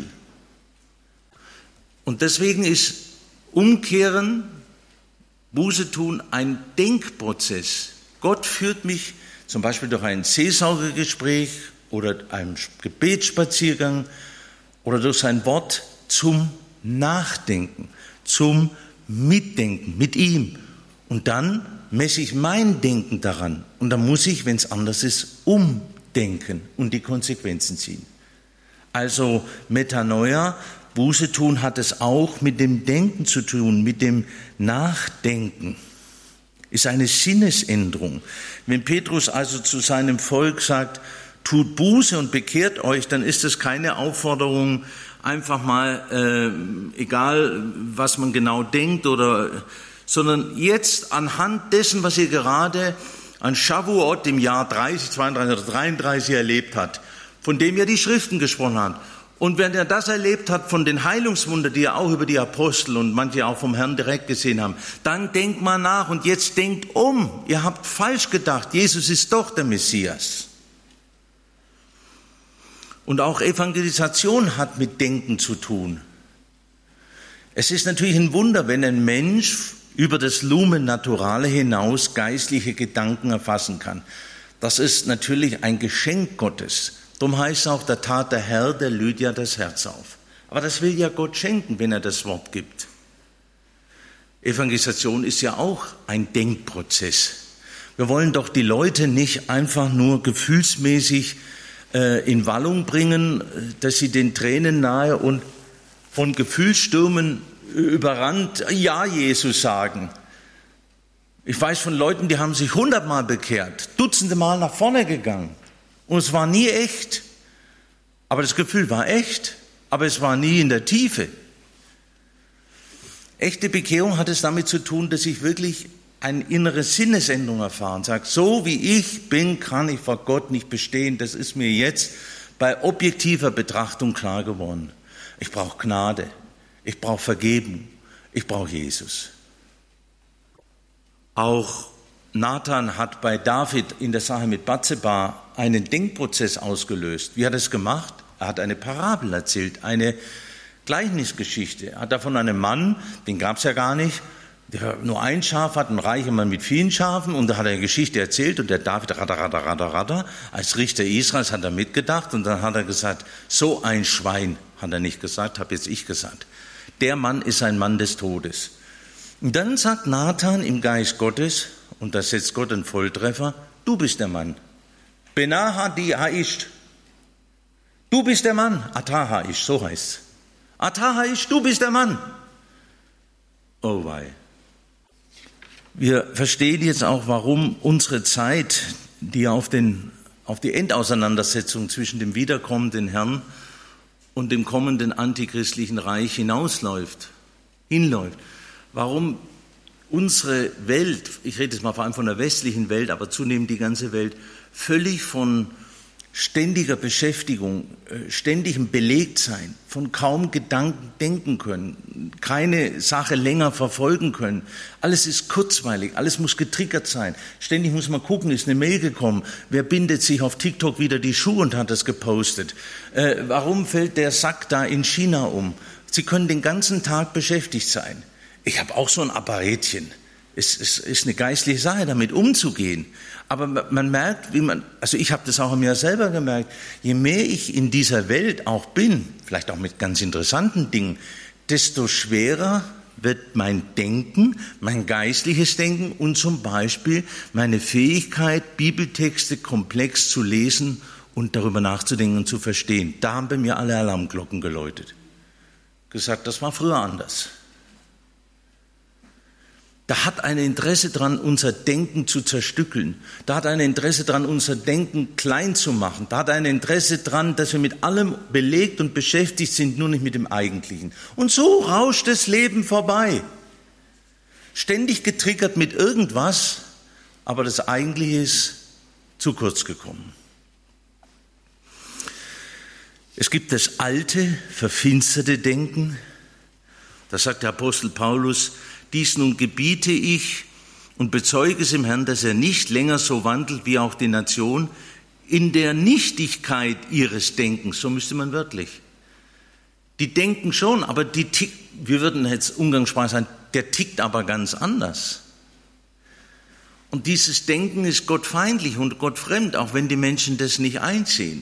Und deswegen ist Umkehren, Buße tun ein Denkprozess. Gott führt mich zum Beispiel durch ein Seelsorgegespräch oder einen Gebetsspaziergang oder durch sein Wort zum Nachdenken, zum Mitdenken mit ihm. Und dann messe ich mein Denken daran. Und dann muss ich, wenn es anders ist, umdenken und die Konsequenzen ziehen. Also Metanoia, Buße tun, hat es auch mit dem Denken zu tun, mit dem Nachdenken. Ist eine Sinnesänderung. Wenn Petrus also zu seinem Volk sagt, tut Buße und bekehrt euch, dann ist es keine Aufforderung, einfach mal, egal was man genau denkt, sondern jetzt anhand dessen, was ihr gerade an Shavuot im Jahr 30, 32 oder 33 erlebt habt, von dem ja die Schriften gesprochen haben. Und wenn er das erlebt hat von den Heilungswundern, die er auch über die Apostel und manche auch vom Herrn direkt gesehen haben, dann denkt mal nach und jetzt denkt um. Ihr habt falsch gedacht, Jesus ist doch der Messias. Und auch Evangelisation hat mit Denken zu tun. Es ist natürlich ein Wunder, wenn ein Mensch über das Lumen Naturale hinaus geistliche Gedanken erfassen kann. Das ist natürlich ein Geschenk Gottes. Darum heißt es auch, da tat der Herr der Lydia das Herz auf. Aber das will ja Gott schenken, wenn er das Wort gibt. Evangelisation ist ja auch ein Denkprozess. Wir wollen doch die Leute nicht einfach nur gefühlsmäßig in Wallung bringen, dass sie den Tränen nahe und von Gefühlsstürmen überrannt, ja, Jesus sagen. Ich weiß von Leuten, die haben sich 100-mal bekehrt, dutzende Mal nach vorne gegangen. Und es war nie echt. Aber das Gefühl war echt, aber es war nie in der Tiefe. Echte Bekehrung hat es damit zu tun, dass ich wirklich eine innere Sinnesänderung erfahre und sage, so wie ich bin, kann ich vor Gott nicht bestehen. Das ist mir jetzt bei objektiver Betrachtung klar geworden. Ich brauche Gnade, ich brauche Vergebung, ich brauche Jesus. Auch Nathan hat bei David in der Sache mit Bathseba einen Denkprozess ausgelöst. Wie hat er es gemacht? Er hat eine Parabel erzählt, eine Gleichnisgeschichte. Er hat davon einem Mann, den gab es ja gar nicht, der nur ein Schaf hat, ein reicher Mann mit vielen Schafen, und da hat er eine Geschichte erzählt, und der David, als Richter Israels hat er mitgedacht, und dann hat er gesagt, so ein Schwein, hat er nicht gesagt, habe jetzt ich gesagt. Der Mann ist ein Mann des Todes. Und dann sagt Nathan im Geist Gottes, und da setzt Gott einen Volltreffer, du bist der Mann. Benaha di Haish. Du bist der Mann. Atah Haish, so heißt's. Atah Haish, du bist der Mann. Oh wei. Wir verstehen jetzt auch, warum unsere Zeit, die auf die Endauseinandersetzung zwischen dem wiederkommenden Herrn und dem kommenden antichristlichen Reich hinläuft. Warum unsere Welt, ich rede jetzt mal vor allem von der westlichen Welt, aber zunehmend die ganze Welt, völlig von ständiger Beschäftigung, ständigem Belegtsein, von kaum Gedanken denken können, keine Sache länger verfolgen können. Alles ist kurzweilig, alles muss getriggert sein. Ständig muss man gucken, ist eine Mail gekommen, wer bindet sich auf TikTok wieder die Schuhe und hat das gepostet? Warum fällt der Sack da in China um? Sie können den ganzen Tag beschäftigt sein. Ich habe auch so ein Apparätchen. Es ist eine geistliche Sache, damit umzugehen. Aber man merkt, also ich habe das auch an mir selber gemerkt, je mehr ich in dieser Welt auch bin, vielleicht auch mit ganz interessanten Dingen, desto schwerer wird mein Denken, mein geistliches Denken und zum Beispiel meine Fähigkeit, Bibeltexte komplex zu lesen und darüber nachzudenken und zu verstehen. Da haben bei mir alle Alarmglocken geläutet. Gesagt, das war früher anders. Da hat ein Interesse dran, unser Denken zu zerstückeln. Da hat ein Interesse dran, unser Denken klein zu machen. Da hat ein Interesse dran, dass wir mit allem belegt und beschäftigt sind, nur nicht mit dem Eigentlichen. Und so rauscht das Leben vorbei. Ständig getriggert mit irgendwas, aber das Eigentliche ist zu kurz gekommen. Es gibt das alte, verfinsterte Denken. Da sagt der Apostel Paulus, dies nun gebiete ich und bezeuge es im Herrn, dass er nicht länger so wandelt wie auch die Nation in der Nichtigkeit ihres Denkens. So müsste man wörtlich. Die denken schon, aber wir würden jetzt umgangssprachlich sagen, der tickt aber ganz anders. Und dieses Denken ist gottfeindlich und gottfremd, auch wenn die Menschen das nicht einsehen.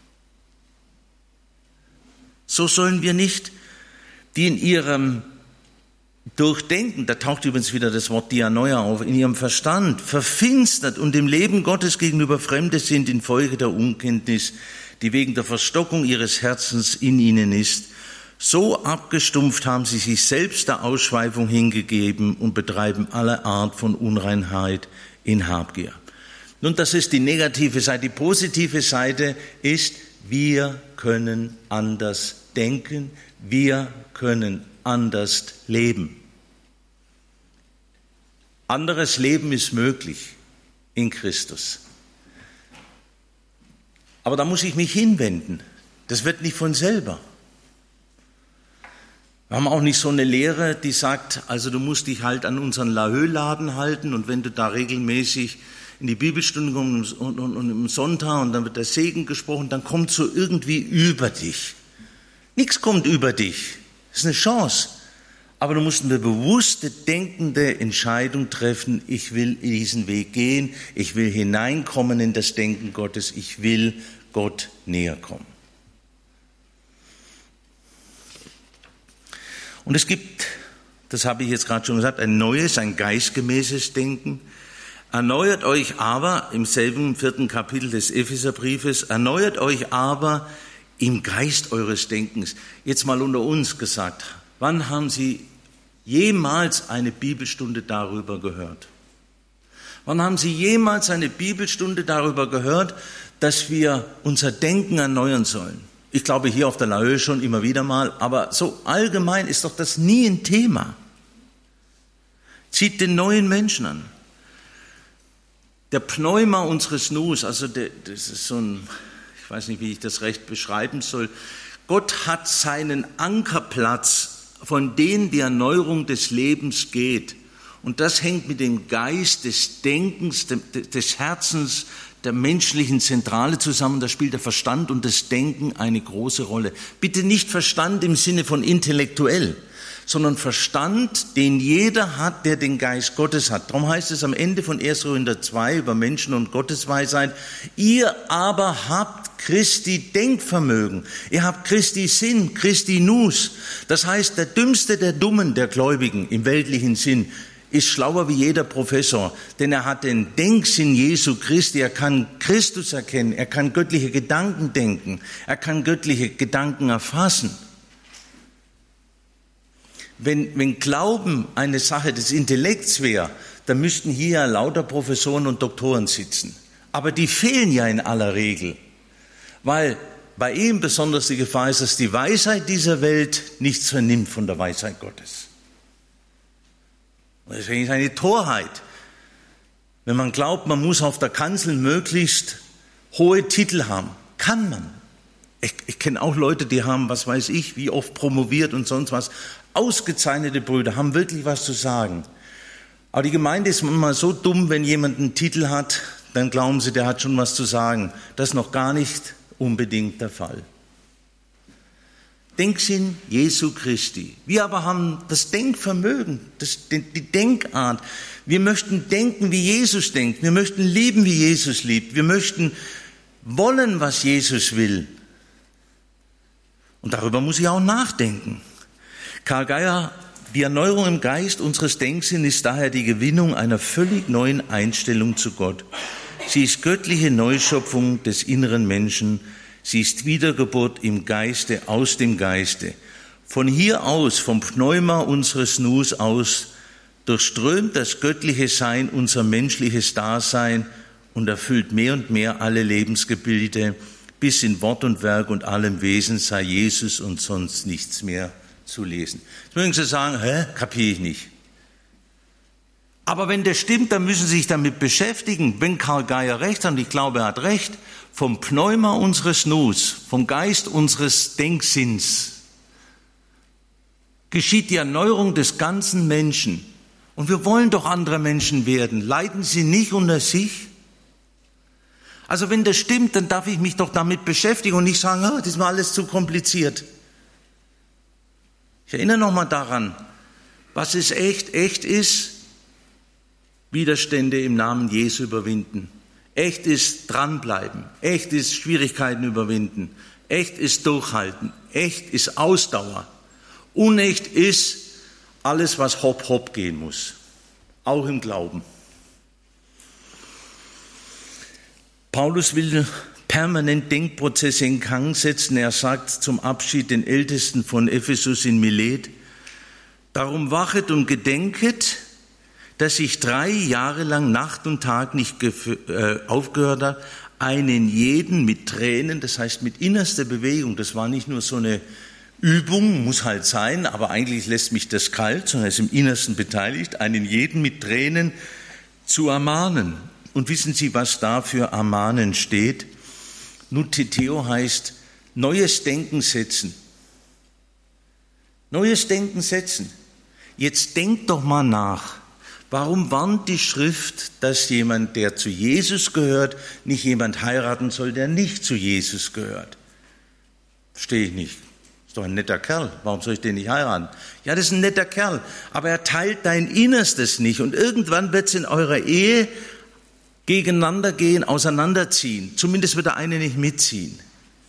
So sollen wir nicht, die in ihrem Durchdenken, da taucht übrigens wieder das Wort Dianoia auf, in ihrem Verstand verfinstert und dem Leben Gottes gegenüber Fremde sind infolge der Unkenntnis, die wegen der Verstockung ihres Herzens in ihnen ist. So abgestumpft haben sie sich selbst der Ausschweifung hingegeben und betreiben alle Art von Unreinheit in Habgier. Nun, das ist die negative Seite. Die positive Seite ist, wir können anders denken, wir können anders leben. Anderes Leben ist möglich in Christus. Aber da muss ich mich hinwenden. Das wird nicht von selber. Wir haben auch nicht so eine Lehre, die sagt, also du musst dich halt an unseren Lahoe-Laden halten und wenn du da regelmäßig in die Bibelstunde kommst und am Sonntag und dann wird der Segen gesprochen, dann kommt so irgendwie über dich. Nichts kommt über dich. Das ist eine Chance. Aber du musst eine bewusste, denkende Entscheidung treffen. Ich will diesen Weg gehen. Ich will hineinkommen in das Denken Gottes. Ich will Gott näher kommen. Und es gibt, das habe ich jetzt gerade schon gesagt, ein neues, ein geistgemäßes Denken. Erneuert euch aber, im selben 4. Kapitel des Epheserbriefes, erneuert euch aber im Geist eures Denkens. Jetzt mal unter uns gesagt, wann haben Sie jemals eine Bibelstunde darüber gehört? Wann haben Sie jemals eine Bibelstunde darüber gehört, dass wir unser Denken erneuern sollen? Ich glaube, hier auf der Lahoe schon immer wieder mal, aber so allgemein ist doch das nie ein Thema. Zieht den neuen Menschen an. Der Pneuma unseres Nus, also das ist so ein, ich weiß nicht, wie ich das recht beschreiben soll. Gott hat seinen Ankerplatz, von dem die Erneuerung des Lebens geht. Und das hängt mit dem Geist des Denkens, des Herzens, der menschlichen Zentrale zusammen. Da spielt der Verstand und das Denken eine große Rolle. Bitte nicht Verstand im Sinne von intellektuell, sondern Verstand, den jeder hat, der den Geist Gottes hat. Darum heißt es am Ende von 1. Korinther 2 über Menschen und Gottesweisheit: Ihr aber habt Christi Denkvermögen. Ihr habt Christi Sinn, Christi Nus. Das heißt, der Dümmste der Dummen, der Gläubigen im weltlichen Sinn, ist schlauer wie jeder Professor, denn er hat den Denksinn Jesu Christi, er kann Christus erkennen, er kann göttliche Gedanken denken, er kann göttliche Gedanken erfassen. Wenn Glauben eine Sache des Intellekts wäre, dann müssten hier lauter Professoren und Doktoren sitzen. Aber die fehlen ja in aller Regel, weil bei ihm besonders die Gefahr ist, dass die Weisheit dieser Welt nichts vernimmt von der Weisheit Gottes. Und deswegen ist es eine Torheit, wenn man glaubt, man muss auf der Kanzel möglichst hohe Titel haben. Kann man. Ich kenne auch Leute, die haben, was weiß ich, wie oft promoviert und sonst was. Ausgezeichnete Brüder, haben wirklich was zu sagen. Aber die Gemeinde ist manchmal so dumm, wenn jemand einen Titel hat, dann glauben sie, der hat schon was zu sagen. Das ist noch gar nicht unbedingt der Fall. Denksinn Jesu Christi. Wir aber haben das Denkvermögen, die Denkart. Wir möchten denken, wie Jesus denkt. Wir möchten lieben, wie Jesus liebt. Wir möchten wollen, was Jesus will. Und darüber muss ich auch nachdenken. Karl Geier: Die Erneuerung im Geist unseres Denksinns ist daher die Gewinnung einer völlig neuen Einstellung zu Gott. Sie ist göttliche Neuschöpfung des inneren Menschen. Sie ist Wiedergeburt im Geiste, aus dem Geiste. Von hier aus, vom Pneuma unseres Nus aus, durchströmt das göttliche Sein unser menschliches Dasein und erfüllt mehr und mehr alle Lebensgebilde, bis in Wort und Werk und allem Wesen sei Jesus und sonst nichts mehr zu lesen. Jetzt mögen Sie sagen, kapiere ich nicht. Aber wenn das stimmt, dann müssen Sie sich damit beschäftigen. Wenn Karl Geier recht hat, und ich glaube, er hat recht, vom Pneuma unseres Nus, vom Geist unseres Denksinns, geschieht die Erneuerung des ganzen Menschen. Und wir wollen doch andere Menschen werden. Leiden sie nicht unter sich? Also wenn das stimmt, dann darf ich mich doch damit beschäftigen und nicht sagen, das ist mir alles zu kompliziert. Ich erinnere nochmal daran, was ist echt? Echt ist Widerstände im Namen Jesu überwinden. Echt ist dranbleiben. Echt ist Schwierigkeiten überwinden. Echt ist durchhalten. Echt ist Ausdauer. Unecht ist alles, was hopp, hopp gehen muss. Auch im Glauben. Paulus will permanent Denkprozesse in Gang setzen. Er sagt zum Abschied den Ältesten von Ephesus in Milet: Darum wachet und gedenket, dass ich 3 Jahre lang Nacht und Tag nicht aufgehört habe, einen jeden mit Tränen, das heißt mit innerster Bewegung, das war nicht nur so eine Übung, muss halt sein, aber eigentlich lässt mich das kalt, sondern er ist im Innersten beteiligt, einen jeden mit Tränen zu ermahnen. Und wissen Sie, was da für ermahnen steht? Nutiteo heißt neues Denken setzen. Neues Denken setzen. Jetzt denkt doch mal nach. Warum warnt die Schrift, dass jemand, der zu Jesus gehört, nicht jemand heiraten soll, der nicht zu Jesus gehört? Verstehe ich nicht. Ist doch ein netter Kerl. Warum soll ich den nicht heiraten? Ja, das ist ein netter Kerl, aber er teilt dein Innerstes nicht. Und irgendwann wird es in eurer Ehe gegeneinander gehen, auseinanderziehen. Zumindest wird der eine nicht mitziehen.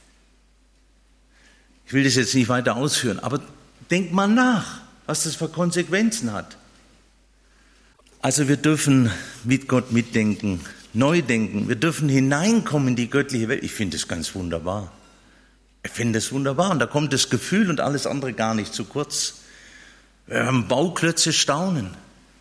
Ich will das jetzt nicht weiter ausführen, aber denk mal nach, was das für Konsequenzen hat. Also wir dürfen mit Gott mitdenken, neu denken. Wir dürfen hineinkommen in die göttliche Welt. Ich finde das ganz wunderbar. Ich finde das wunderbar. Und da kommt das Gefühl und alles andere gar nicht zu kurz. Wir haben Bauklötze staunen.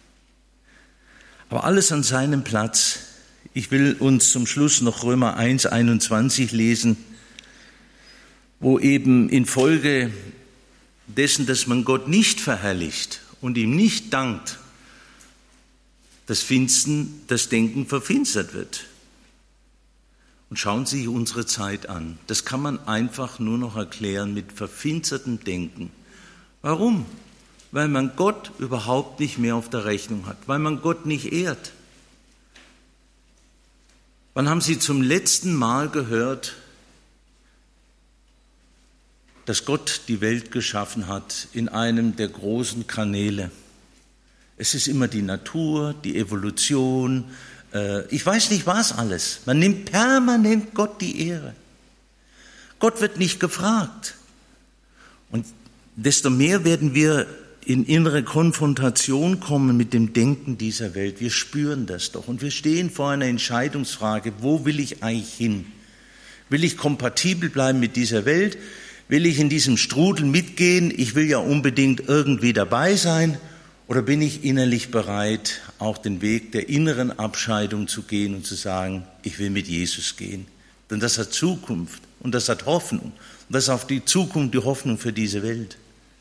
Aber alles an seinem Platz. Ich will uns zum Schluss noch Römer 1, 21 lesen, wo eben infolge dessen, dass man Gott nicht verherrlicht und ihm nicht dankt, das Denken verfinstert wird. Und schauen Sie sich unsere Zeit an. Das kann man einfach nur noch erklären mit verfinstertem Denken. Warum? weil man Gott überhaupt nicht mehr auf der Rechnung hat, weil man Gott nicht ehrt. Wann haben Sie zum letzten Mal gehört, dass Gott die Welt geschaffen hat in einem der großen Kanäle? Es ist immer die Natur, die Evolution, ich weiß nicht was alles. Man nimmt permanent Gott die Ehre. Gott wird nicht gefragt. Und desto mehr werden wir in innere Konfrontation kommen mit dem Denken dieser Welt. Wir spüren das doch und wir stehen vor einer Entscheidungsfrage, wo will ich eigentlich hin? Will ich kompatibel bleiben mit dieser Welt? Will ich in diesem Strudel mitgehen? Ich will ja unbedingt irgendwie dabei sein. Oder bin ich innerlich bereit, auch den Weg der inneren Abscheidung zu gehen und zu sagen, ich will mit Jesus gehen? Denn das hat Zukunft und das hat Hoffnung. Und das ist auch die Zukunft, die Hoffnung für diese Welt.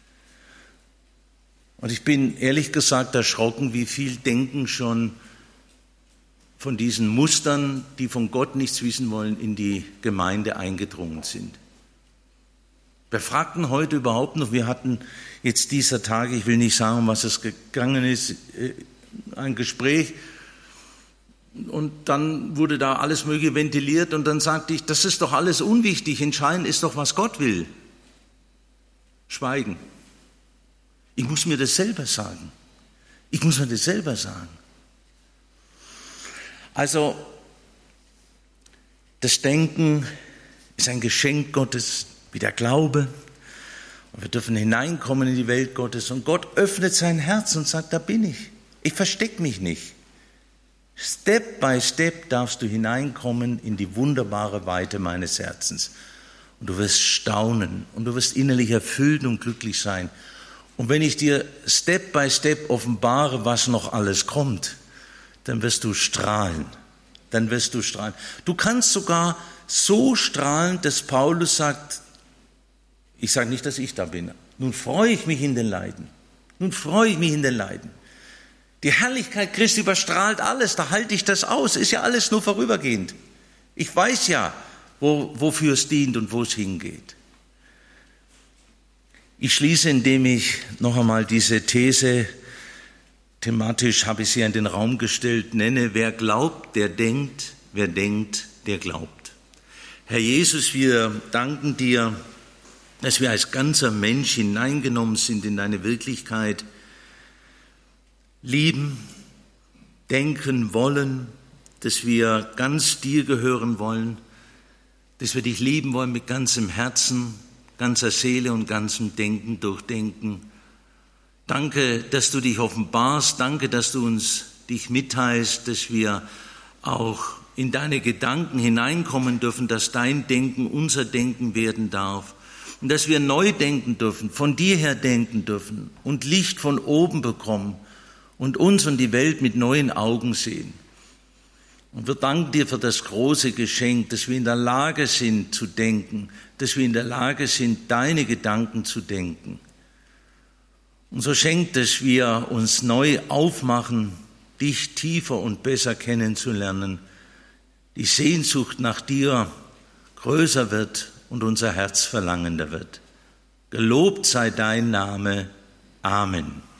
Und ich bin ehrlich gesagt erschrocken, wie viel Denken schon von diesen Mustern, die von Gott nichts wissen wollen, in die Gemeinde eingedrungen sind. Wir fragten heute überhaupt noch, wir hatten jetzt dieser Tage, ich will nicht sagen, um was es gegangen ist, ein Gespräch und dann wurde da alles Mögliche ventiliert und dann sagte ich, das ist doch alles unwichtig, entscheidend ist doch, was Gott will. Schweigen. Ich muss mir das selber sagen. Also, das Denken ist ein Geschenk Gottes, wie der Glaube. Und wir dürfen hineinkommen in die Welt Gottes. Und Gott öffnet sein Herz und sagt, da bin ich. Ich verstecke mich nicht. Step by Step darfst du hineinkommen in die wunderbare Weite meines Herzens. Und du wirst staunen und du wirst innerlich erfüllt und glücklich sein. Und wenn ich dir Step by Step offenbare, was noch alles kommt, dann wirst du strahlen. Du kannst sogar so strahlen, dass Paulus sagt, ich sage nicht, dass ich da bin, nun freue ich mich in den Leiden. Die Herrlichkeit Christi überstrahlt alles, da halte ich das aus, ist ja alles nur vorübergehend. Ich weiß ja, wofür es dient und wo es hingeht. Ich schließe, indem ich noch einmal diese These, thematisch habe ich sie in den Raum gestellt, nenne, wer glaubt, der denkt, wer denkt, der glaubt. Herr Jesus, wir danken dir, dass wir als ganzer Mensch hineingenommen sind in deine Wirklichkeit, lieben, denken wollen, dass wir ganz dir gehören wollen, dass wir dich lieben wollen mit ganzem Herzen, ganzer Seele und ganzem Denken, Durchdenken. Danke, dass du dich offenbarst. Danke, dass du uns dich mitteilst, dass wir auch in deine Gedanken hineinkommen dürfen, dass dein Denken unser Denken werden darf. Und dass wir neu denken dürfen, von dir her denken dürfen und Licht von oben bekommen und uns und die Welt mit neuen Augen sehen. Und wir danken dir für das große Geschenk, dass wir in der Lage sind zu denken, dass wir in der Lage sind, deine Gedanken zu denken. Und so schenkt es, wir uns neu aufmachen, dich tiefer und besser kennenzulernen, die Sehnsucht nach dir größer wird und unser Herz verlangender wird. Gelobt sei dein Name. Amen.